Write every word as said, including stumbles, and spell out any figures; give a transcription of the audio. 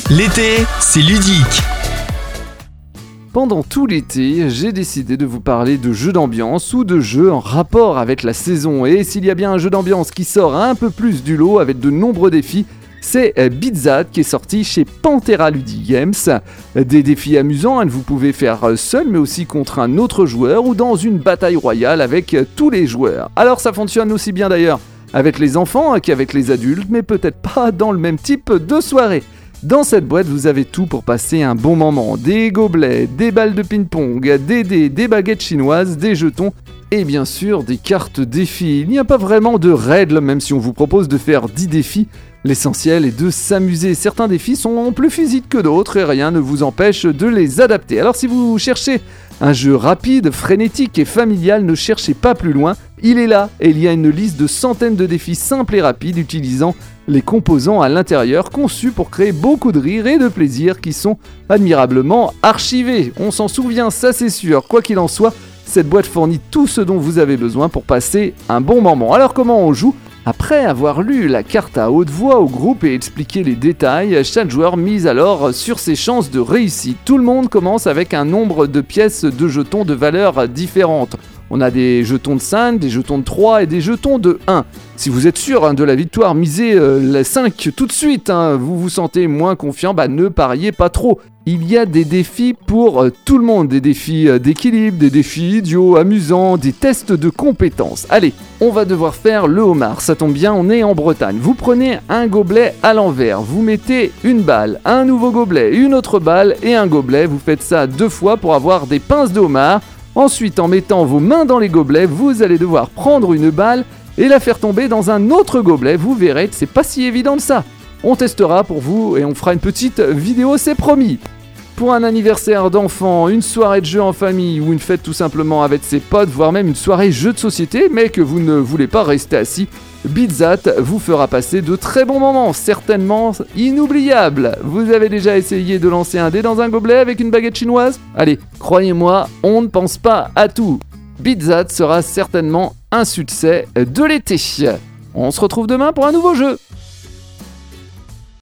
L'été, c'est ludique. Pendant tout l'été, j'ai décidé de vous parler de jeux d'ambiance ou de jeux en rapport avec la saison. Et s'il y a bien un jeu d'ambiance qui sort un peu plus du lot avec de nombreux défis, c'est Beat-That qui est sorti chez Pantera Ludic Games. Des défis amusants que vous pouvez faire seul mais aussi contre un autre joueur ou dans une bataille royale avec tous les joueurs. Alors ça fonctionne aussi bien d'ailleurs avec les enfants qu'avec les adultes, mais peut-être pas dans le même type de soirée. Dans cette boîte, vous avez tout pour passer un bon moment. Des gobelets, des balles de ping-pong, des dés, des baguettes chinoises, des jetons et bien sûr des cartes défis. Il n'y a pas vraiment de règles, même si on vous propose de faire dix défis. L'essentiel est de s'amuser. Certains défis sont plus physiques que d'autres et rien ne vous empêche de les adapter. Alors si vous cherchez un jeu rapide, frénétique et familial, ne cherchez pas plus loin. Il est là et il y a une liste de centaines de défis simples et rapides utilisant les composants à l'intérieur conçus pour créer beaucoup de rire et de plaisir qui sont admirablement archivés. On s'en souvient, ça c'est sûr. Quoi qu'il en soit, cette boîte fournit tout ce dont vous avez besoin pour passer un bon moment. Alors comment on joue ? Après avoir lu la carte à haute voix au groupe et expliqué les détails, chaque joueur mise alors sur ses chances de réussite. Tout le monde commence avec un nombre de pièces de jetons de valeurs différentes. On a des jetons de cinq, des jetons de trois et des jetons de un. Si vous êtes sûr hein, de la victoire, misez euh, les cinq tout de suite. Hein. Vous vous sentez moins confiant, bah ne pariez pas trop. Il y a des défis pour euh, tout le monde, des défis euh, d'équilibre, des défis idiots, amusants, des tests de compétences. Allez, on va devoir faire le homard, ça tombe bien, on est en Bretagne. Vous prenez un gobelet à l'envers, vous mettez une balle, un nouveau gobelet, une autre balle et un gobelet. Vous faites ça deux fois pour avoir des pinces de homard. Ensuite, en mettant vos mains dans les gobelets, vous allez devoir prendre une balle et la faire tomber dans un autre gobelet. Vous verrez, c'est pas si évident que ça. On testera pour vous et on fera une petite vidéo, c'est promis. Pour un anniversaire d'enfant, une soirée de jeu en famille ou une fête tout simplement avec ses potes, voire même une soirée jeu de société, mais que vous ne voulez pas rester assis, Beat-That vous fera passer de très bons moments, certainement inoubliables. Vous avez déjà essayé de lancer un dé dans un gobelet avec une baguette chinoise ? Allez, croyez-moi, on ne pense pas à tout. Beat-That sera certainement un succès de l'été. On se retrouve demain pour un nouveau jeu.